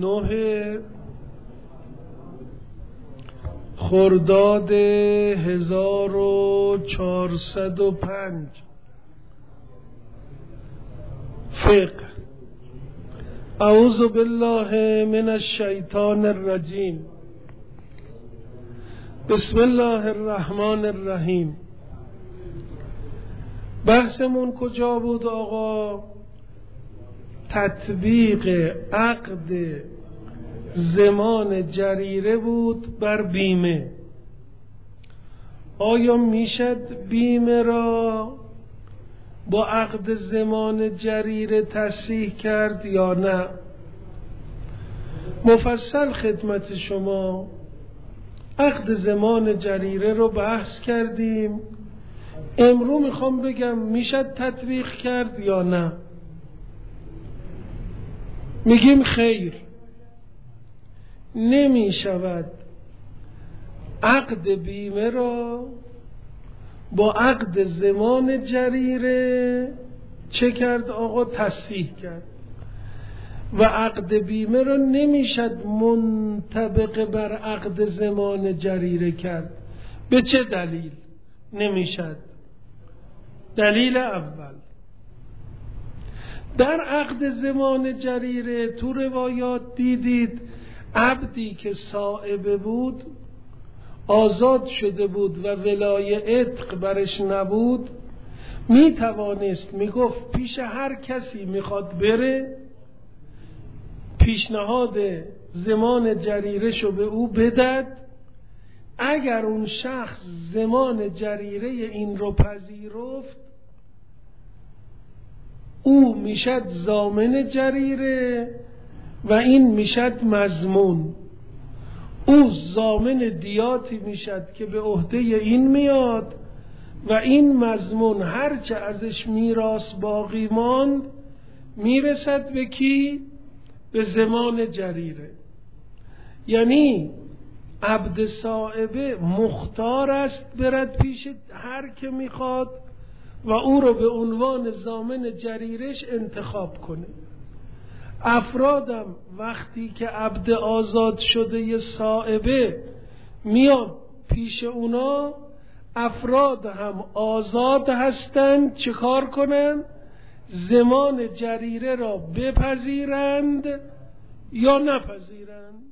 9 خرداد 1405 فقه. اعوذ بالله من الشیطان الرجیم. بسم الله الرحمن الرحیم. بحثمون کجا بود آقا؟ تطبیق عقد ضمان جریره بود بر بیمه. آیا میشد بیمه را با عقد ضمان جریره تصحیح کرد یا نه؟ مفصل خدمت شما عقد ضمان جریره رو بحث کردیم. امرو میخوام بگم میشد تطبیق کرد یا نه. میگیم خیر، نمی شود عقد بیمه را با عقد ضمان جریره چه کرد آقا؟ تصحیح کرد. و عقد بیمه را نمیشد منطبق بر عقد ضمان جریره کرد. به چه دلیل نمیشد؟ دلیل اول، در عقد ضمان جریره تو روایات دیدید عبدی که صائب بود، آزاد شده بود و ولای عتق برش نبود، می توانست می گفت پیش هر کسی میخواد بره پیشنهاد ضمان جریره شو به او بدد. اگر اون شخص ضمان جریره این رو پذیرفت، او میشد ضامن جریره و این میشد مضمون. او ضامن دیاتی میشد که به عهده این میاد و این مضمون هرچه ازش میراث باقی ماند میرسد به کی؟ به ضمان جریره. یعنی عبد صائبه مختار است برد پیش هر که میخواد و او رو به عنوان ضامن جریرش انتخاب کنه. افرادم وقتی که عبد آزاد شده ی صائبه میان پیش اونا، افراد هم آزاد هستند چه کار کنند؟ ضمان جریره را بپذیرند یا نپذیرند.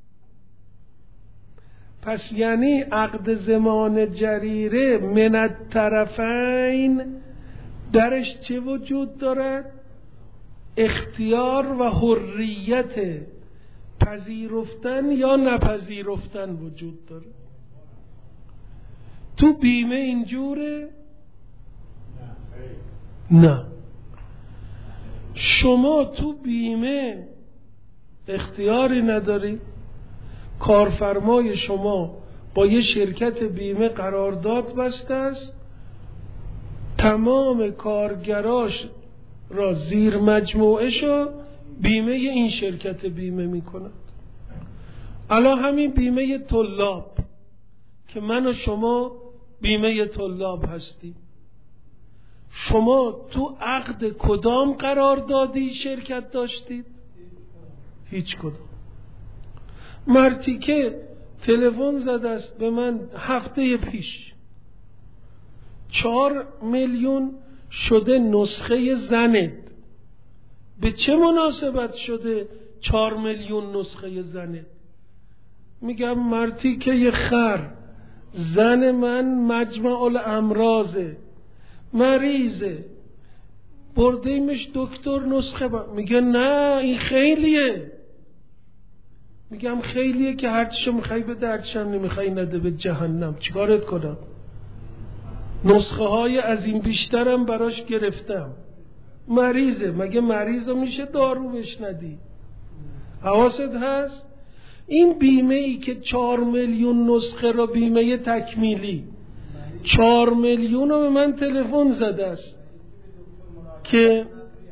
پس یعنی عقد ضمان جریره من الطرفین درش چه وجود دارد؟ اختیار و حریت پذیرفتن یا نپذیرفتن وجود داره. تو بیمه اینجوره؟ نه. شما تو بیمه اختیاری نداری. کارفرمای شما با یه شرکت بیمه قرارداد بسته است، تمام کارگراش را زیر مجموعه شو بیمه این شرکت بیمه می کند. الان همین بیمه طلاب که من و شما بیمه طلاب هستیم، شما تو عقد کدام قراردادی شرکت داشتید؟ هیچ کدام. مرتی که تلفن زده است به من هفته پیش 4 میلیون شده نسخه زنت. به چه مناسبت شده 4 میلیون نسخه زنت؟ میگم مرتی که یه خر، زن من مجمع الامراضه، مریضه، بردیمش دکتر نسخه میگه نه این خیلیه. میگم خیلیه که هرچیشو میخوای به دردشم نمیخوای نده به جهنم، چیکارت کنم؟ نسخه های از این بیشترم براش گرفتم. مریضه، مگه مریضو میشه دارو بهش ندی؟ حواست هست؟ این بیمه ای که 4 میلیون نسخه را بیمه تکمیلی 4 میلیون رو به من تلفن زده است که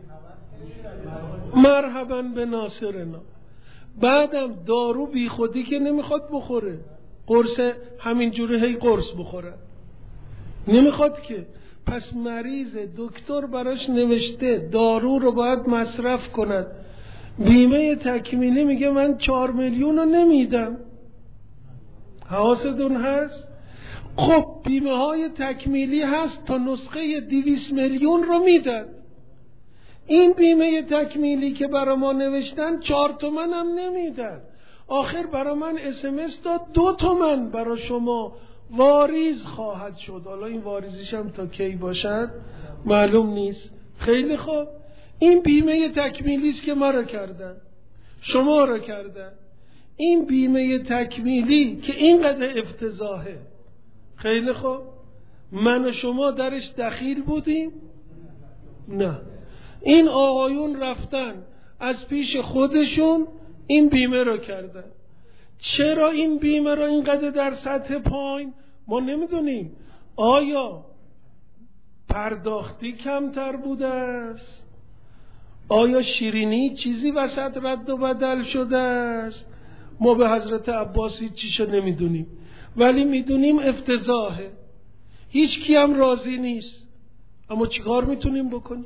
مرحبا به ناصرنا. بعدم دارو بی خودی که نمیخواد بخوره، قرص همینجوری هی قرص بخوره نمیخواد که. پس مریض دکتر براش نوشته دارو رو باید مصرف کند، بیمه تکمیلی میگه من 4 میلیون رو نمیدم. حواستون هست؟ خب بیمه های تکمیلی هست تا نسخه 200 میلیون رو میدن. این بیمه تکمیلی که برا ما نوشتن 4 تومن هم نمیدن. آخر برا من SMS داد 2 تومن برا شما واریز خواهد شد. حالا این واریزیش هم تا کی باشد معلوم نیست. خیلی خوب، این بیمه تکمیلی است که ما را کردن، شما را کردن. این بیمه تکمیلی که اینقدر افتضاحه، خیلی خوب، من و شما درش دخیل بودیم؟ نه. این آقایون رفتن از پیش خودشون این بیمه را کردن. چرا این بیمه را اینقدر در سطح پایین؟ ما نمیدونیم. آیا پرداختی کمتر بوده است؟ آیا شیرینی چیزی وسط رد و بدل شده است؟ ما به حضرت عباسی چیشو نمیدونیم، ولی میدونیم افتضاحه. هیچ کی هم راضی نیست. اما چیکار میتونیم بکنیم؟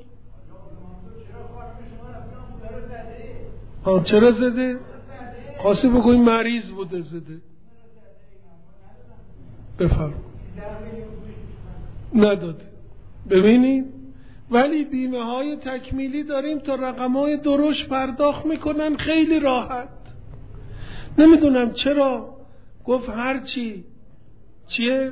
چرا زده؟ خواستی بگویم مریض بوده زده. بفرم نداده. ببینید، ولی بیمه های تکمیلی داریم تا رقم های درشت پرداخت میکنن خیلی راحت. نمیدونم چرا گفت هرچی چیه؟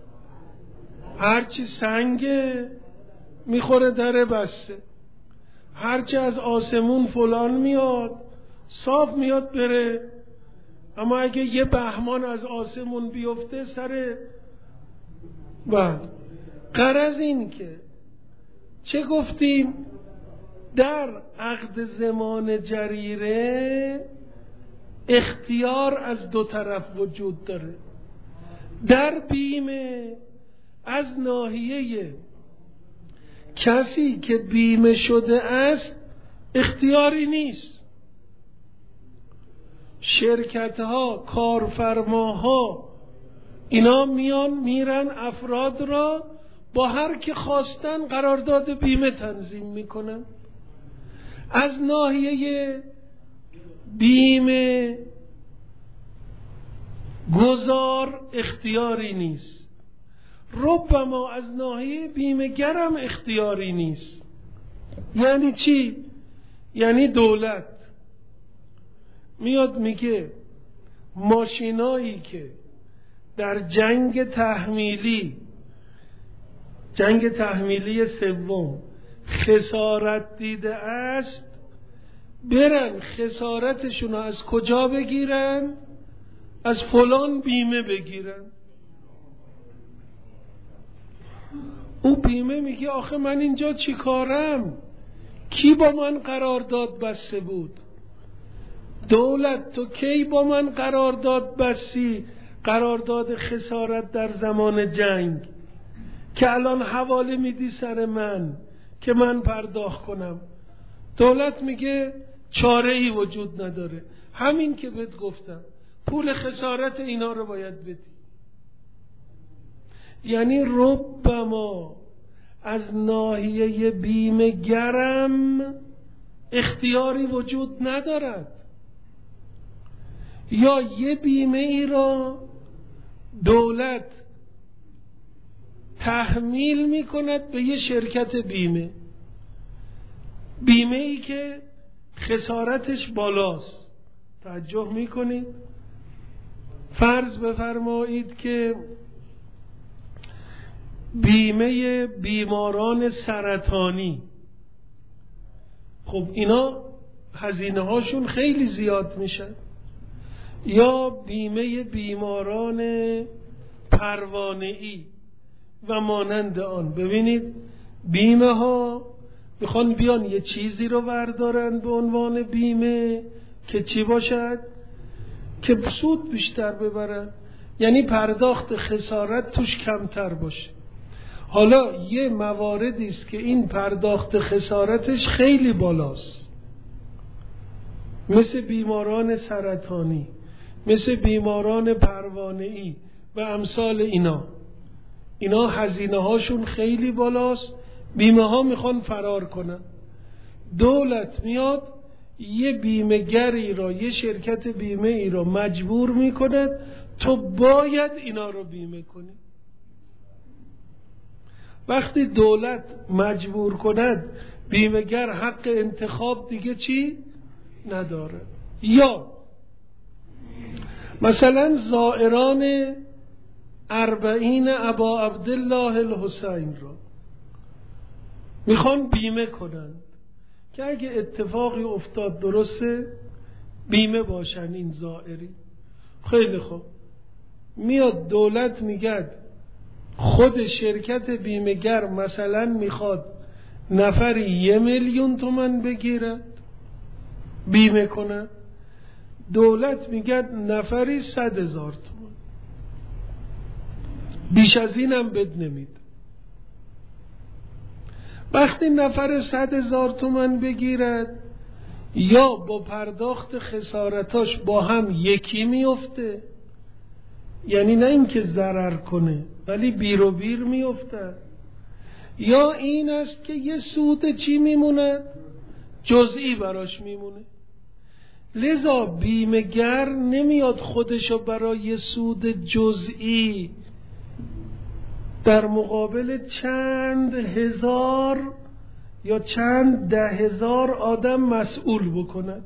هرچی سنگه میخوره در بسته. هرچی از آسمون فلان میاد صاف میاد بره. اما اگه یه بهمان از آسمون بیفته سر غرض این که چه گفتیم؟ در عقد ضمان جریره اختیار از 2 طرف وجود داره. در بیمه از ناحیه کسی که بیمه شده است اختیاری نیست. شرکت ها، کارفرماها، اینا میرن افراد را با هر که خواستن قرارداد بیمه تنظیم میکنن. از ناحیه بیمه گذار اختیاری نیست. ربما از ناحیه بیمه گرم اختیاری نیست. یعنی چی؟ یعنی دولت میاد میگه ماشینایی که در جنگ تحمیلی سوم خسارت دیده است، برن خسارتشون از کجا بگیرن؟ از فلان بیمه بگیرن. اون بیمه میگه آخه من اینجا چی کارم؟ کی با من قرارداد بسته بود؟ دولت تو کی با من قرارداد بستی؟ قرارداد خسارت در زمان جنگ که الان حواله میدی سر من که من پرداخت کنم. دولت میگه چاره ای وجود نداره، همین که بهت گفتم، پول خسارت اینا رو باید بدی. یعنی ربما از ناحیه بیمه گرم اختیاری وجود ندارد، یا یه بیمه ای را دولت تحمیل می کند به یه شرکت بیمه ای که خسارتش بالاست. توجه می کنید؟ فرض بفرمایید که بیمه بیماران سرطانی، خب اینا هزینه هاشون خیلی زیاد میشه. یا بیمه بیماران پروانه‌ای و مانند آن. ببینید بیمه ها میخوان بیان یه چیزی رو بردارن به عنوان بیمه که چی باشد؟ که سود بیشتر ببرن، یعنی پرداخت خسارت توش کمتر باشه. حالا یه مواردی است که این پرداخت خسارتش خیلی بالاست، مثل بیماران سرطانی، مثل بیماران پروانه‌ای و امثال اینا هزینه هاشون خیلی بالاست. بیمه ها میخوان فرار کنن. دولت میاد یه بیمه‌گری را، یه شرکت بیمه ای را مجبور میکند تو باید اینا رو بیمه کنی. وقتی دولت مجبور کند بیمه‌گر حق انتخاب دیگه چی نداره. یا مثلا زائران 40 ابا عبدالله الحسین را میخوان بیمه کنند که اگه اتفاقی افتاد درسته بیمه باشن این زائری. خیلی خوب، میاد دولت میگه خود شرکت بیمه‌گر مثلا میخواد نفری 1,000,000 تومان بگیرد بیمه کنه، دولت میگه نفری 100,000 تومان، بیش از اینم بد نمید. وقتی نفر 100,000 تومان بگیرد یا با پرداخت خسارتاش با هم یکی میفته، یعنی نه اینکه ضرر کنه ولی بیر و بیر میفته، یا این است که یه سود چی میمونه؟ جزئی براش میمونه. لذا بیمه‌گر نمیاد خودشو برای سود جزئی در مقابل چند هزار یا چند 10,000 آدم مسئول بکند.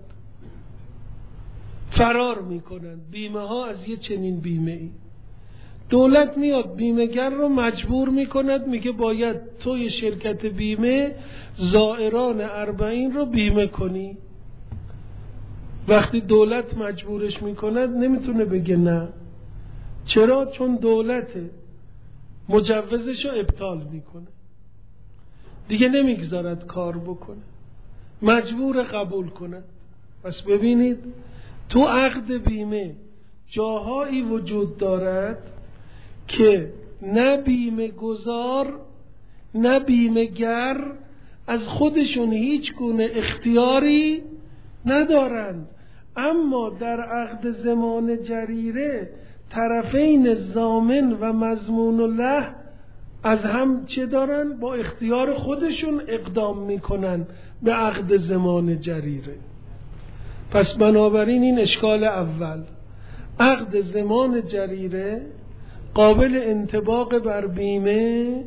فرار میکنند بیمه ها از یه چنین بیمه ای. دولت میاد بیمه‌گر رو مجبور میکند، میگه باید توی شرکت بیمه زائران 40 رو بیمه کنی. وقتی دولت مجبورش میکند نمیتونه بگه نه. چرا؟ چون دولت مجوزش رو ابطال میکنه، دیگه نمیگذارد کار بکنه، مجبور قبول کنه. پس ببینید تو عقد بیمه جاهایی وجود دارد که نه بیمه گذار نه بیمه گر از خودشون هیچ گونه اختیاری ندارند، اما در عقد ضمان جریره طرفین ضامن و مضمون له از هم چه دارن؟ با اختیار خودشون اقدام میکنن به عقد ضمان جریره. پس بنابراین این اشکال اول، عقد ضمان جریره قابل انطباق بر بیمه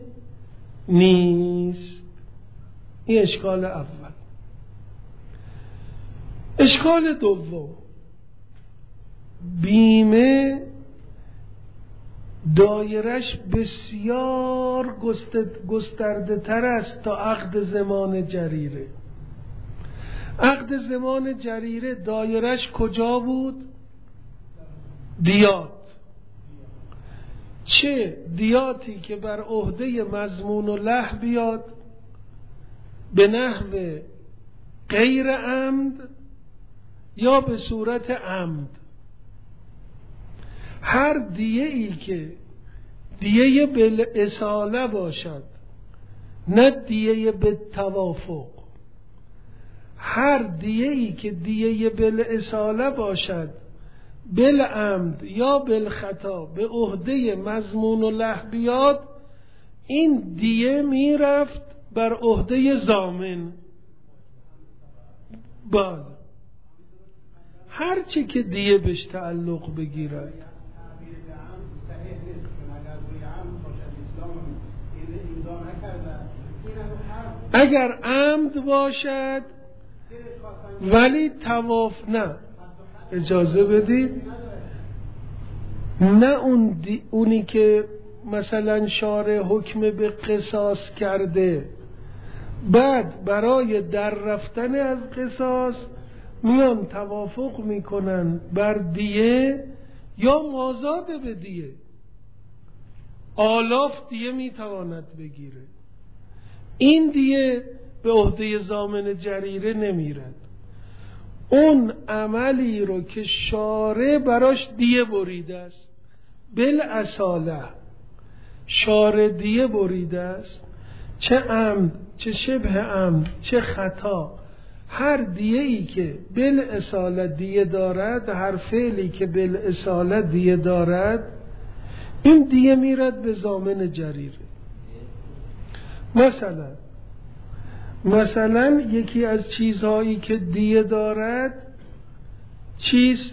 نیست. این اشکال اول. اشکال دوم، بیمه دایرش بسیار گسترده تر است تا عقد ضمان جریره. عقد ضمان جریره دایرش کجا بود؟ دیات. چه دیاتی که بر عهده مضمون و له بیاد به نحو غیر عمد یا به صورت عمد. هر دیه ای که دیه بالاصاله باشد نه دیه بالتوافق، هر دیه ای که دیه بالاصاله باشد بالعمد یا بالخطا به عهده مضمون و له بیاد، این دیه میرفت بر عهده ضامن. بله، هرچی که دیه بهش تعلق بگیرد. اگر عمد باشد ولی تواف نه، اجازه بدید، نه اونی که مثلا شارع حکم به قصاص کرده بعد برای در رفتن از قصاص میان توافق میکنن بر دیه یا مازاد به دیه. آلاف دیه میتواند بگیره، این دیه به عهده ضامن جریره نمیرد. اون عملی رو که شارع براش دیه بریده است، بالاصاله شارع دیه بریده است، چه عمد چه شبه عمد چه خطا، هر دیه ای که بالاصاله دیه دارد، هر فعلی که بالاصاله دیه دارد، این دیه میرد به ضامن جریره. مثلا مثلا یکی از چیزهایی که دیه دارد چیست؟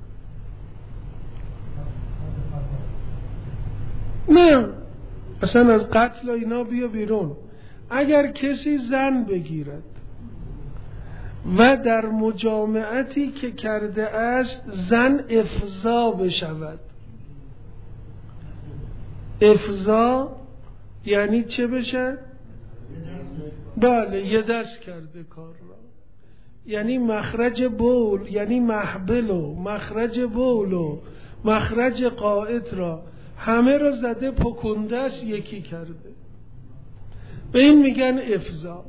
نه اصلا از قتل و اینا بیا بیرون. اگر کسی زن بگیرد و در مجامعتی که کرده است زن افضا بشود. افضا یعنی چه بشه؟ بله یه دست کرده کار را، یعنی مخرج بول، یعنی محبل و مخرج بول و مخرج قائط را همه را زده پکنده است یکی کرده، به این میگن افضا.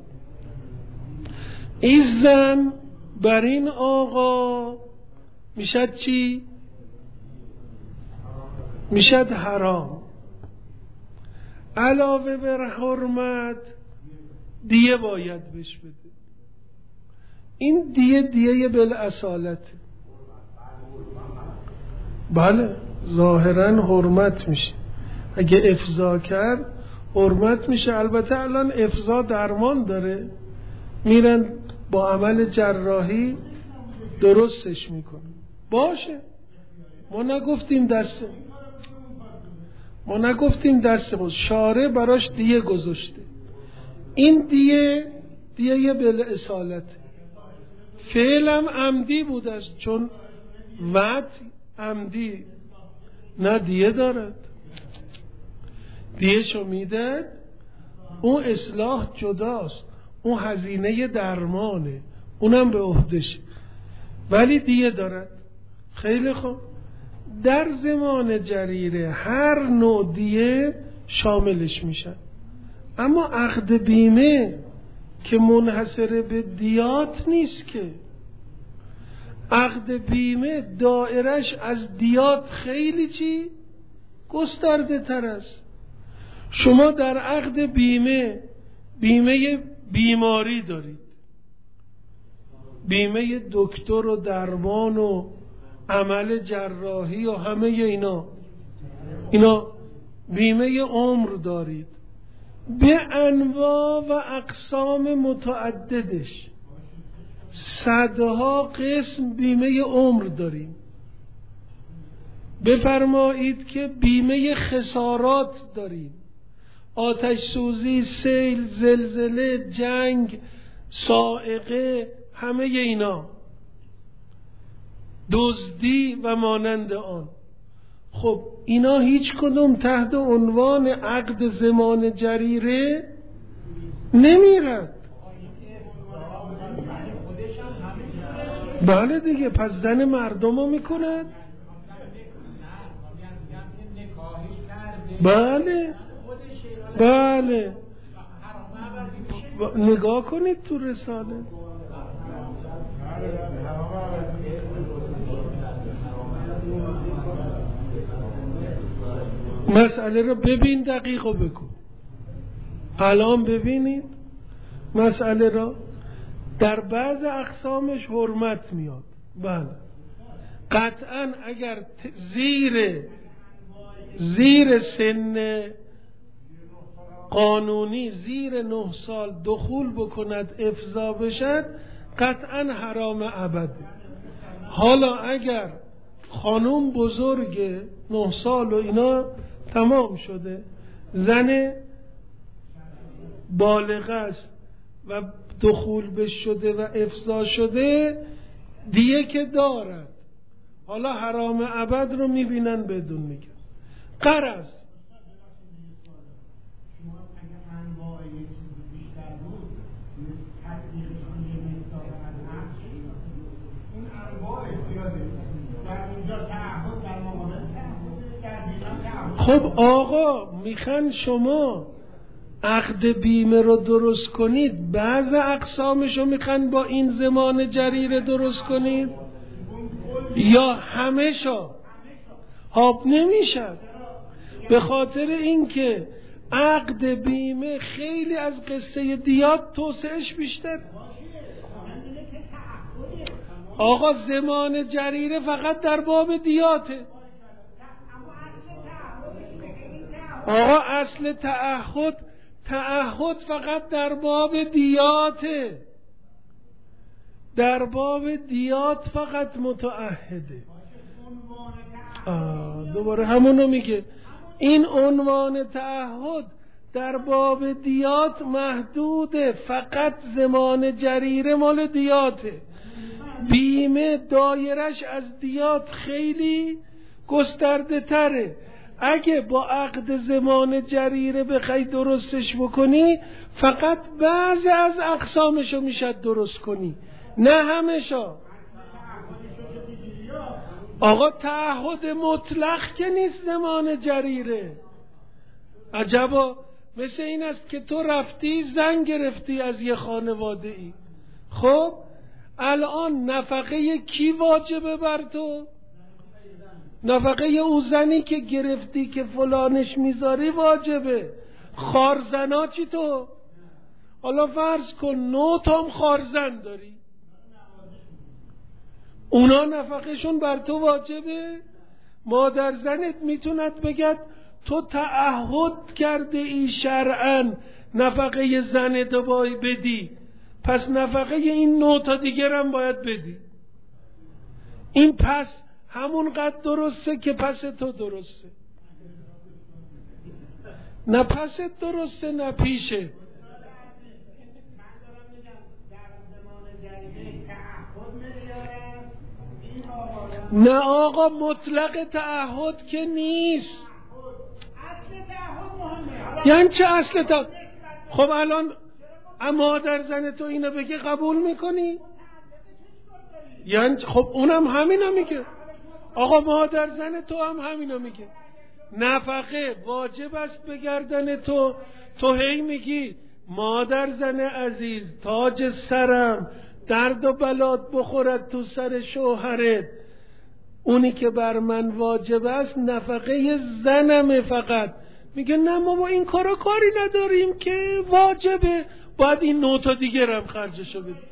این زن بر این آقا میشد چی؟ میشد حرام. علاوه بر حرمت دیه باید بهش بده. این دیه بالاصالت. بله ظاهرا حرمت میشه، اگه افضا کرد حرمت میشه. البته الان افضا درمان داره، میرن با عمل جراحی درستش میکنن. باشه ما نگفتیم دست خود، شارع براش دیه گذاشته. این دیه بالاصالت. فعلم عمدی بود است، چون وعد عمدی نه دیه دارد، دیه شو میدد. اون اصلاح جداست، اون هزینه درمانه، اونم به عهدشه، ولی دیه دارد. خیلی خوب، در زمان جریره هر نوع دیه شاملش میشن. اما عقد بیمه که منحصر به دیات نیست، که عقد بیمه دایرش از دیات خیلی چی گسترده تر است. شما در عقد بیمه بیماری دارید، بیمه دکتر و درمان و عمل جراحی و همه اینا بیمه عمر دارید به انواع و اقسام متعددش. صدها قسم بیمه عمر داریم. بفرمایید که بیمه خسارات داریم، آتش سوزی، سیل، زلزله، جنگ، صاعقه، همه اینا، دزدی و مانند آن. خب اینا هیچ کدوم تحت عنوان عقد زمان جریره نمیرد. بله دیگه، پس زن مردم رو میکند. بله نگاه کنید تو رساله. مسئله رو ببین، دقیق رو بکن. الان ببینید مسئله را. در بعض اقسامش حرمت میاد. بله قطعا اگر زیر سن قانونی، زیر 9 سال دخول بکند، افضا بشد، قطعا حرام ابده. حالا اگر خانوم بزرگ 9 سال و اینا تمام شده، زن بالغه است و دخول بش شده و افضا شده، دیگه که دارد. حالا حرام ابد رو میبینن بدون میگن قرض. خب آقا میخوان شما عقد بیمه رو درست کنید، بعض اقسامشو میخوان با این زمان جریره درست کنید یا همه‌شو؟ حاب نمیشد، به خاطر اینکه عقد بیمه خیلی از قصه دیات توسعهش بیشتر. آقا زمان جریره فقط در باب دیاته. تعهد فقط در باب دیاته، در باب دیات فقط متعهده. دوباره همونو میگه، این عنوان تعهد در باب دیات محدوده، فقط ضمان جریره مال دیاته. بیمه دایرش از دیات خیلی گسترده تره. اگه با عقد ضمان جریره بخوای درستش بکنی، فقط بعضی از اقسامشو میشه درست کنی، نه همشو. آقا تعهد مطلق که نیست ضمان جریره. عجبا، مثل این است که تو رفتی زن گرفتی از یه خانواده ای. خب الان نفقه کی واجبه بر تو؟ نفقه او زنی که گرفتی که فلانش میذاری واجبه. خارزنا چی تو؟ حالا فرض کن 9 تا خارزن داری، اونا نفقهشون بر تو واجبه؟ مادر زنت میتوند بگد تو تعهد کرده ای شرعاً نفقه زنت باید بدی، پس نفقه این 9 تا دیگر هم باید بدی. این پس همون قد درسته که پس تو درسته، نه پست درسته نه پیشه. نه آقا، مطلق تعهد که نیست. یعنی چه اصل تعهد؟ خب الان مادر زن تو اینو بگه قبول میکنی؟ یعنی خب اونم همینو میگه. آقا مادر زن تو هم همینو میگه، نفقه واجب است به گردن تو. تو هی میگی مادر زن عزیز، تاج سرم، درد و بلات بخورد تو سر شوهرت، اونی که بر من واجب است نفقه زنمه فقط. میگه نه ما با این کارا کاری نداریم که واجبه، باید این 9 تا دیگر هم خرجشو بده.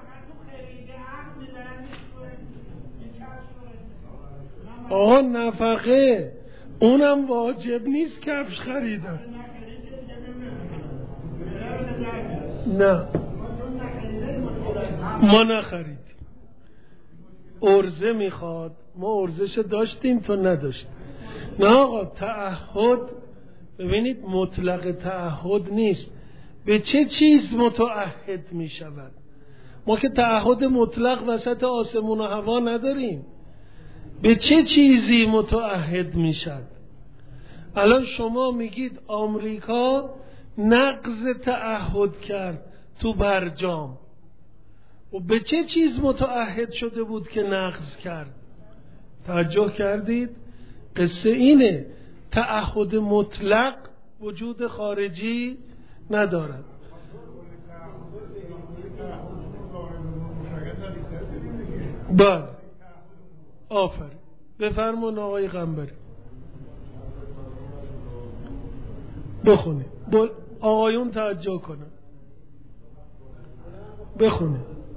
نفقه اونم واجب نیست کفش خریدن. نه ما نخریدیم، عرضه میخواد، ما عرضش داشتیم تو نداشتیم. نه آقا، تعهد ببینید مطلق تعهد نیست. به چه چیز متعهد میشود؟ ما که تعهد مطلق وسط آسمون و هوا نداریم. به چه چیزی متعهد میشد؟ الان شما میگید آمریکا نقض تعهد کرد تو برجام، و به چه چیز متعهد شده بود که نقض کرد؟ توجه کردید؟ قصه اینه، تعهد مطلق وجود خارجی ندارد. بله آفرین، بفرمون آقای قنبری بخونه، آقایون توجه کنن بخونه.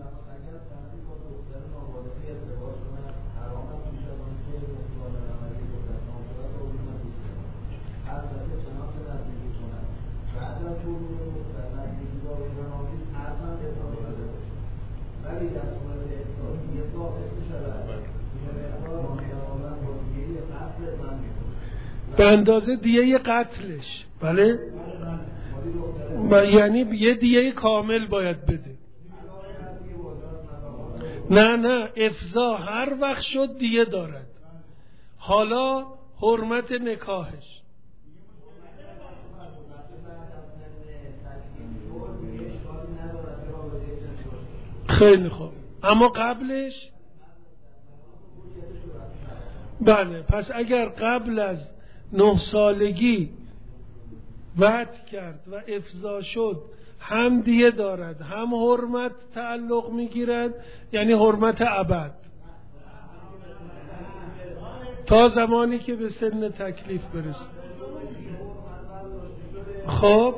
به اندازه دیه قتلش. بله، یعنی یه دیه کامل باید بده. نه افضا هر وقت شد دیه دارد. حالا حرمت نکاحش. خیلی خوب، اما قبلش؟ بله، پس اگر قبل از 9 سالگی وعد کرد و افضا شد، هم دیه دارد هم حرمت تعلق میگیرد، یعنی حرمت ابد تا زمانی که به سن تکلیف برسه. خب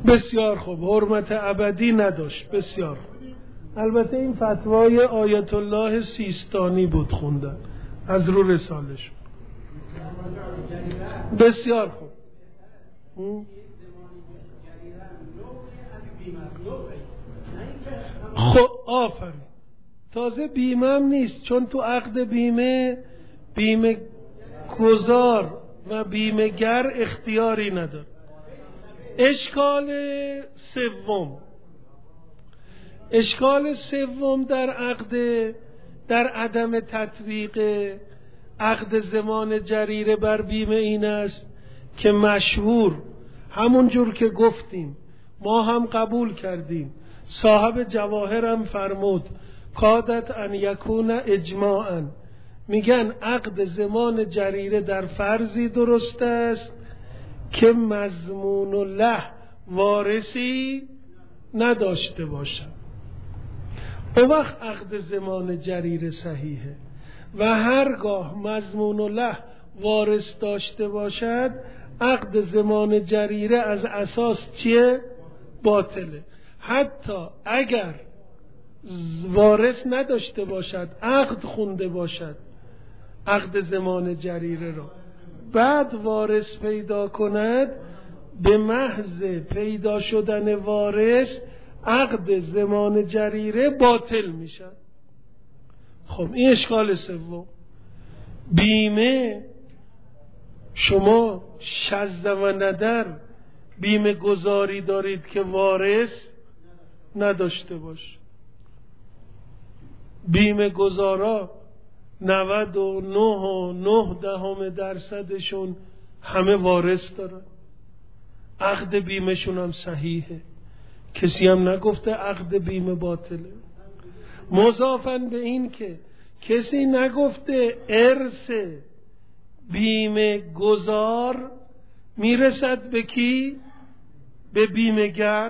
بسیار خوب، حرمت ابدی نداشت. بسیار خوب. البته این فتوای آیت الله سیستانی بود، خوندن از رو رسالش. بسیار خوب. خب آفرین. تازه بیمه هم نیست، چون تو عقد بیمه گذار و بیمه گر اختیاری نداره. اشکال سوم در عدم تطبیق عقد ضمان جریره بر بیمه این است که مشهور، همون جور که گفتیم ما هم قبول کردیم، صاحب جواهر هم فرمود کادت ان یکون اجماعا، میگن عقد ضمان جریره در فرضی درست است که مضمون له وارثی نداشته باشد. اون وقت عقد ضمان جریره صحیحه و هرگاه مضمون له وارث داشته باشد عقد ضمان جریره از اساس چیه؟ باطله. حتی اگر وارث نداشته باشد، عقد خونده باشد عقد ضمان جریره را، بعد وارث پیدا کند، به محض پیدا شدن وارث عقد ضمان جریره باطل میشه. خب این اشکال سوم. بیمه شما شذ و ندر بیمه گذاری دارید که وارث نداشته باش. بیمه گذارا 99.9% همه وارث دارن، عقد بیمهشون هم صحیحه، کسی هم نگفته عقد بیمه باطله. مضافاً به این که کسی نگفته ارث بیمه گذار میرسد به کی؟ به بیمه گر.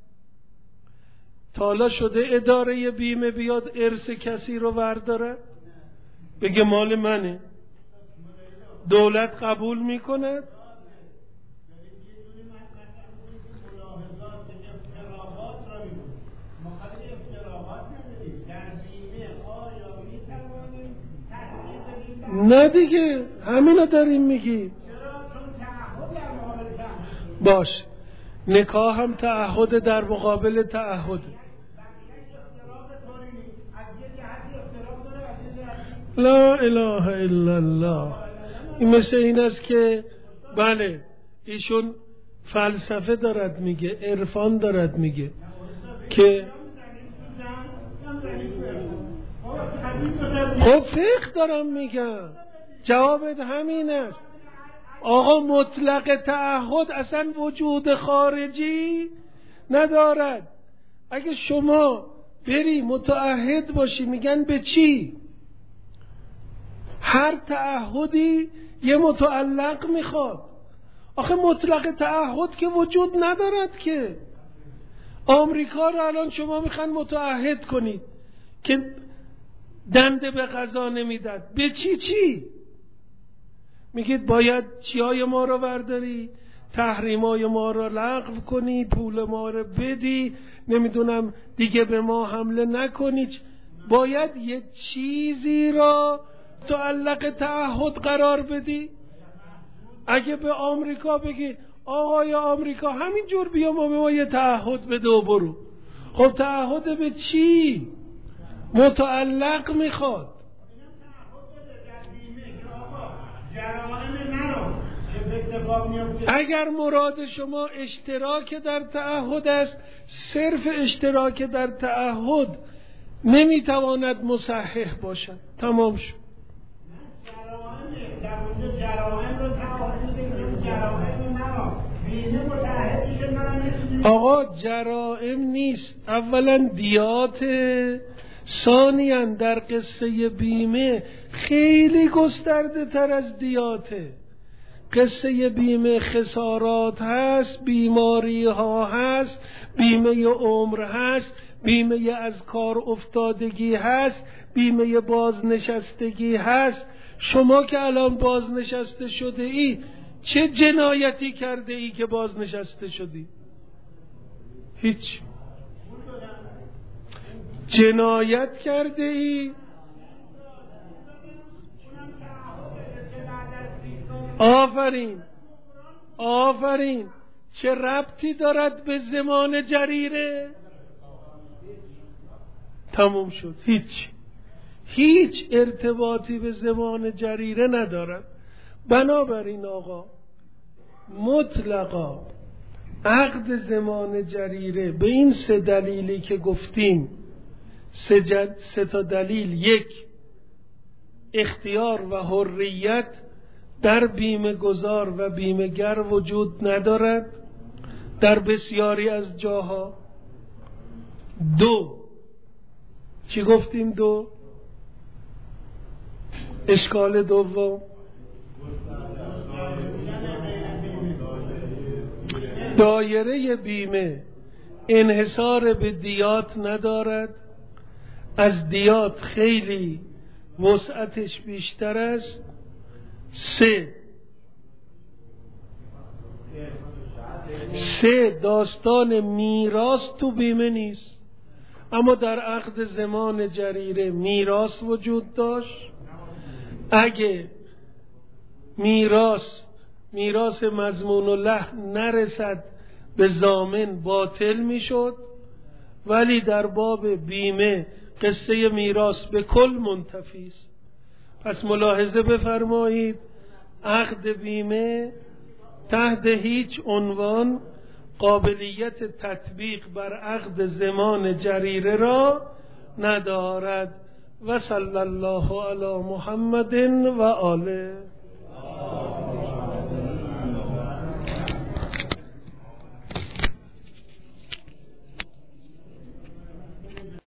تا حالا شده اداره بیمه بیاد ارث کسی رو ورداره بگه مال منه؟ دولت قبول میکند؟ نه دیگه، همینو داریم میگی. باش، نکاح هم تعهد در مقابل تعهد. لا اله الا الله. این مثل این است که بله ایشون فلسفه دارد میگه، عرفان دارد میگه که خب فقه دارم میگم، جوابت همین است. آقا مطلق تعهد اصلا وجود خارجی ندارد. اگه شما بری متعهد باشی میگن به چی؟ هر تعهدی یه متعلق میخواد. آخه مطلق تعهد که وجود ندارد که. آمریکا رو الان شما میخوان متعهد کنید که دنده به قضا نمیداد. به چی؟ میگید باید چیای ما رو برداری، تحریمای ما رو لغو کنی، پول ما رو بدی، نمیدونم دیگه به ما حمله نکنی. باید یه چیزی را متعلق تعهد قرار بدی. اگه به آمریکا بگی آقای آمریکا همینجور بیا ما یه تعهد بده و برو، خب تعهد به چی؟ متعلق میخواد. اگر مراد شما اشتراک در تعهد است، صرف اشتراک در تعهد نمیتواند مصحح باشد. تمام شد. آقا جرائم نیست، اولا دیات، ثانیاً در قصه بیمه خیلی گسترده تر از دیاته. قصه بیمه خسارات هست، بیماری ها هست، بیمه عمر هست، بیمه از کار افتادگی هست، بیمه بازنشستگی هست. شما که الان بازنشسته شده ای چه جنایتی کرده ای که بازنشسته شدی؟ هیچ. جنایت کرده ای؟ آفرین آفرین. چه ربطی دارد به زمان جریره؟ تموم شد. هیچ ارتباطی به زمان جریره ندارد. بنابراین آقا مطلقا عقد زمان جریره به این 3 دلیلی که گفتیم، 3 تا دلیل، 1 اختیار و حریت در بیمه گذار و بیمه گر وجود ندارد در بسیاری از جاها. 2 چی گفتیم؟ 2 اشکال دوم دایره بیمه انحصار به دیات ندارد، از دیات خیلی وسعتش بیشتر است. 3 داستان میراث تو بیمه نیست، اما در عقد زمان جریره میراث وجود داشت. اگه میراث مضمون و لحن نرسد به ضامن باطل میشد، ولی در باب بیمه قصه میراث به کل منتفی است. پس ملاحظه بفرمایید عقد بیمه تحت هیچ عنوان قابلیت تطبیق بر عقد زمان جریره را ندارد. و صلی الله علی محمد و آله.